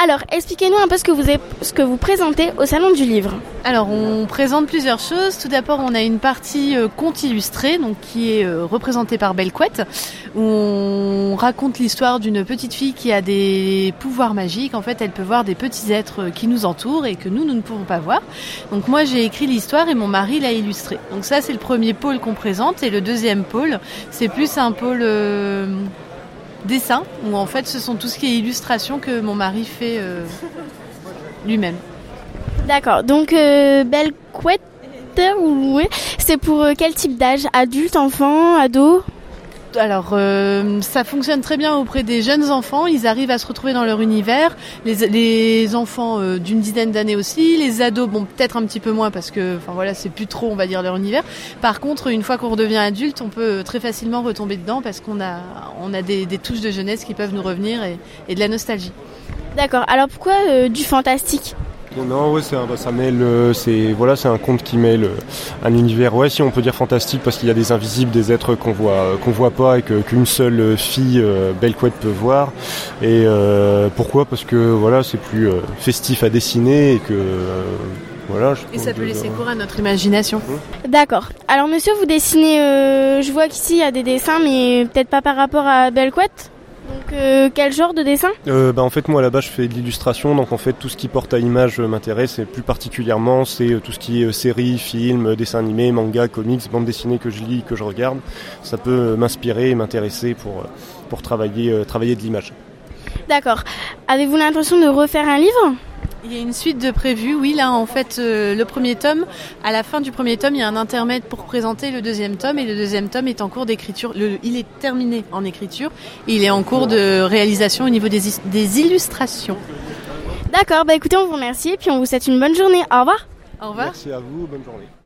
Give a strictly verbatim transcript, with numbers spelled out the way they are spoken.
Alors, expliquez-nous un peu ce que vous, est, ce que vous présentez au Salon du Livre. Alors, on présente plusieurs choses. Tout d'abord, on a une partie euh, conte illustré, donc qui est euh, représentée par Belle Couette, où on raconte l'histoire d'une petite fille qui a des pouvoirs magiques. En fait, elle peut voir des petits êtres qui nous entourent et que nous, nous ne pouvons pas voir. Donc moi, j'ai écrit l'histoire et mon mari l'a illustré. Donc ça, c'est le premier pôle qu'on présente. Et le deuxième pôle, c'est plus un pôle euh, dessin, où en fait, ce sont tout ce qui est illustration que mon mari fait euh, lui-même. D'accord, donc euh, Belle Couette, oui. C'est pour euh, quel type d'âge? Adulte, enfant, ado? Alors, euh, ça fonctionne très bien auprès des jeunes enfants. Ils arrivent à se retrouver dans leur univers. Les, les enfants euh, d'une dizaine d'années aussi. Les ados, bon, peut-être un petit peu moins parce que, enfin voilà, c'est plus trop, on va dire, leur univers. Par contre, une fois qu'on redevient adulte, on peut très facilement retomber dedans parce qu'on a, on a des, des touches de jeunesse qui peuvent nous revenir et, et de la nostalgie. D'accord. Alors pourquoi euh, du fantastique? Non, ouais, c'est un, ça mêle, c'est voilà, c'est un conte qui mêle un univers, ouais, si on peut dire fantastique, parce qu'il y a des invisibles, des êtres qu'on voit, qu'on voit pas et que qu'une seule fille, euh, Belle Couette, peut voir. Et euh, pourquoi? Parce que voilà, c'est plus euh, festif à dessiner et que euh, voilà. Je et ça peut laisser cours à notre imagination. Mmh. D'accord. Alors, monsieur, vous dessinez. Euh, je vois qu'ici il y a des dessins, mais peut-être pas par rapport à Belle Couette. Donc euh, quel genre de dessin? euh, bah, En fait moi à la base je fais de l'illustration, donc en fait tout ce qui porte à image m'intéresse, et plus particulièrement c'est tout ce qui est séries, films, dessins animés, mangas, comics, bandes dessinées que je lis, que je regarde. Ça peut m'inspirer et m'intéresser pour, pour travailler, euh, travailler de l'image. D'accord. Avez-vous l'intention de refaire un livre? Il y a une suite de prévues, oui, là en fait euh, le premier tome, à la fin du premier tome il y a un intermède pour présenter le deuxième tome, et le deuxième tome est en cours d'écriture, le, il est terminé en écriture et il est en cours de réalisation au niveau des, des illustrations. D'accord, bah écoutez, on vous remercie et puis on vous souhaite une bonne journée, au revoir. Au revoir. Merci à vous, bonne journée.